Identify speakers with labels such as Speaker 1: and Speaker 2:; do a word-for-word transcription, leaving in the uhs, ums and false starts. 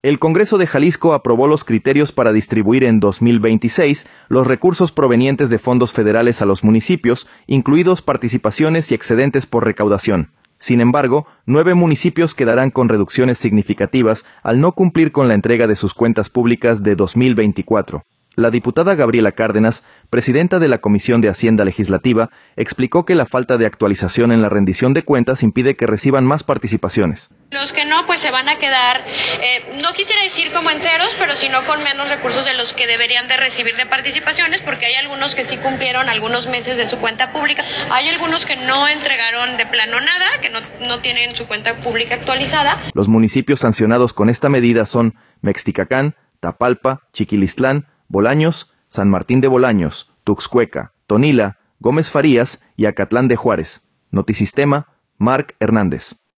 Speaker 1: El Congreso de Jalisco aprobó los criterios para distribuir en dos mil veintiséis los recursos provenientes de fondos federales a los municipios, incluidos participaciones y excedentes por recaudación. Sin embargo, nueve municipios quedarán con reducciones significativas al no cumplir con la entrega de sus cuentas públicas de dos mil veinticuatro. La diputada Gabriela Cárdenas, presidenta de la Comisión de Hacienda Legislativa, explicó que la falta de actualización en la rendición de cuentas impide que reciban más participaciones.
Speaker 2: Los que no, pues se van a quedar, eh, no quisiera decir como en ceros, pero sino con menos recursos de los que deberían de recibir de participaciones, porque hay algunos que sí cumplieron algunos meses de su cuenta pública, hay algunos que no entregaron de plano nada, que no, no tienen su cuenta pública actualizada.
Speaker 1: Los municipios sancionados con esta medida son Mexticacán, Tapalpa, Chiquilistlán, Bolaños, San Martín de Bolaños, Tuxcueca, Tonila, Gómez Farías y Acatlán de Juárez. Notisistema, Marc Hernández.